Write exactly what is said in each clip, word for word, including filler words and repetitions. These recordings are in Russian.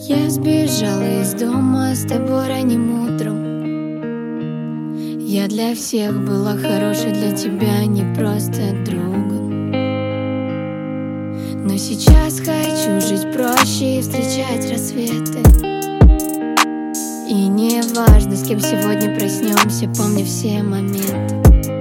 Я сбежала из дома с тобой ранним утром. Я для всех была хорошей, для тебя не просто другом. Но сейчас хочу жить проще и встречать рассветы. И не важно, с кем сегодня проснемся, помни все моменты.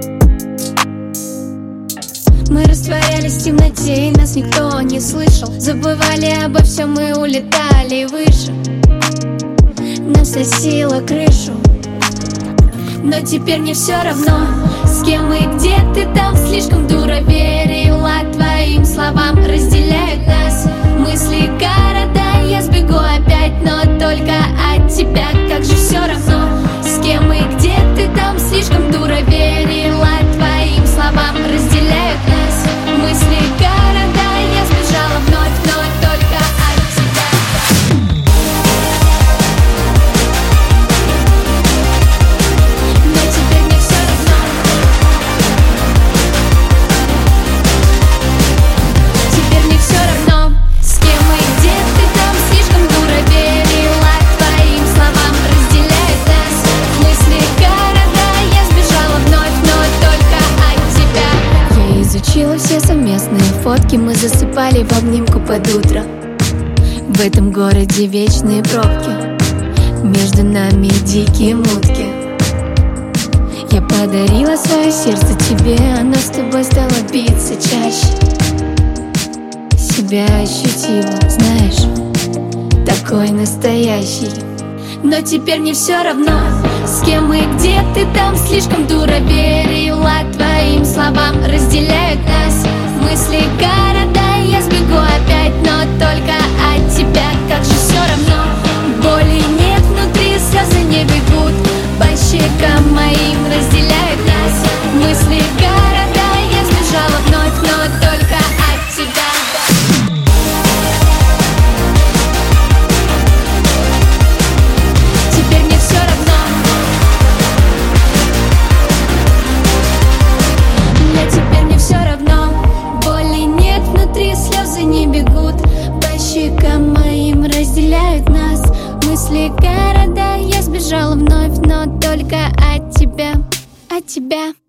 Мы растворялись в темноте, и нас никто не слышал. Забывали обо всем и улетали выше. Нам сносило крышу. Но теперь мне все равно, с кем и где ты там. Слишком дуро верила твоим словам. Разделяют нас мысли города. Я сбегу опять, но только от тебя. Как же все равно, с кем и где ты там. Слишком дуро верила твоим словам. Разделяют нас мысли города. Я сбежала вновь, но только от тебя. Но теперь мне все равно. Теперь мне все равно, с кем и где ты там. Слишком дуро верила твоим словам. Разделяют нас мысли города. Я сбежала вновь, но только от тебя. Я изучила все совместные фотки. Мы засыпали в обнимку под утро. В этом городе вечные пробки. Между нами дикие мутки. Я подарила свое сердце тебе. Оно с тобой стало биться чаще. Себя ощутила, знаешь, такой настоящий. Но теперь мне все равно, с кем и где ты там. Слишком дуро верила твоим словам. Разделяют нас мысли города. Я сбегу опять, но только от тебя. Как же все равно, боли нет внутри, слезы не бегут по щекам моим. Разделяют нас мысли города. Я сбежала вновь, но только от тебя. Теперь мне все равно. Для теперь мне все равно. Боли нет внутри, слезы не бегут по щекам моим. Разделяют нас мысли города. Я сбежала вновь, но только от тебя, от тебя.